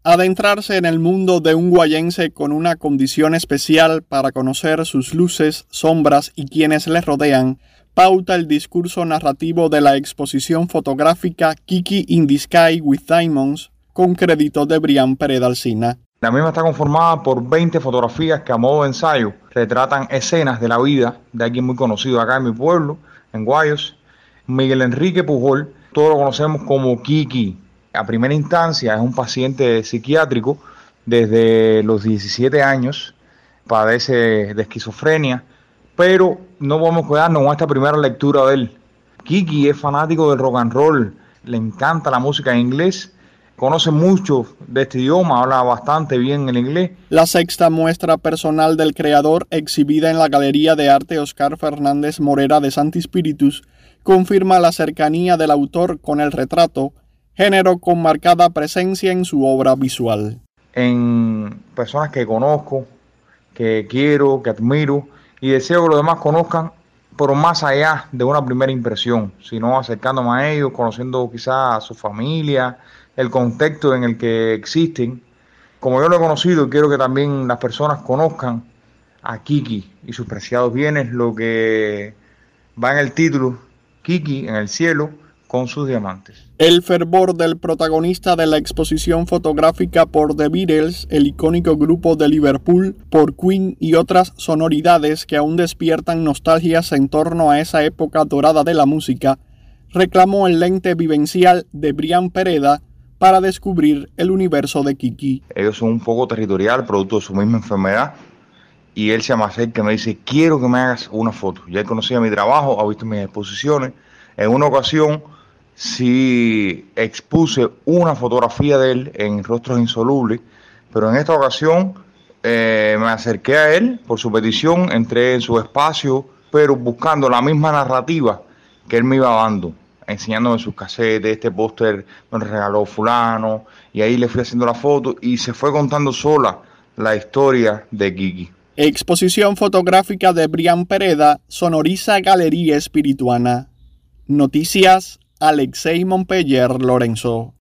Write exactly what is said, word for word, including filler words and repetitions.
Adentrarse en el mundo de un guayense con una condición especial para conocer sus luces, sombras y quienes les rodean, pauta el discurso narrativo de la exposición fotográfica Kiki in the Sky with Diamonds, con crédito de Brian Pereda Alsina. La misma está conformada por veinte fotografías que a modo de ensayo retratan escenas de la vida de alguien muy conocido acá en mi pueblo, en Guayos, Miguel Enrique Pujol. Todos lo conocemos como Kiki. A primera instancia es un paciente psiquiátrico desde los diecisiete años, padece de esquizofrenia, pero no podemos quedarnos con esta primera lectura de él. Kiki es fanático del rock and roll, le encanta la música en inglés, conoce mucho de este idioma, habla bastante bien el inglés. La sexta muestra personal del creador, exhibida en la Galería de Arte Oscar Fernández Morera de Santi Spíritus, confirma la cercanía del autor con el retrato, género con marcada presencia en su obra visual. En personas que conozco, que quiero, que admiro y deseo que los demás conozcan, pero más allá de una primera impresión, sino acercándome a ellos, conociendo quizás a su familia, el contexto en el que existen. Como yo lo he conocido, quiero que también las personas conozcan a Kiki y sus preciados bienes, lo que va en el título, Kiki en el cielo con sus diamantes. El fervor del protagonista de la exposición fotográfica por The Beatles, el icónico grupo de Liverpool, por Queen y otras sonoridades que aún despiertan nostalgias en torno a esa época dorada de la música, reclamó el lente vivencial de Brian Pereda para descubrir el universo de Kiki. Ellos son un poco territorial, producto de su misma enfermedad, y él se me acerca y me dice, quiero que me hagas una foto. Ya él conocía mi trabajo, ha visto mis exposiciones. En una ocasión sí expuse una fotografía de él en Rostros Insolubles, pero en esta ocasión eh, me acerqué a él por su petición, entré en su espacio, pero buscando la misma narrativa que él me iba dando, enseñándome sus casetes, este póster me regaló fulano, y ahí le fui haciendo la foto y se fue contando sola la historia de Kiki. Exposición fotográfica de Brian Pereda sonoriza Galería Espirituana. Noticias, Alexei Montpeller Lorenzo.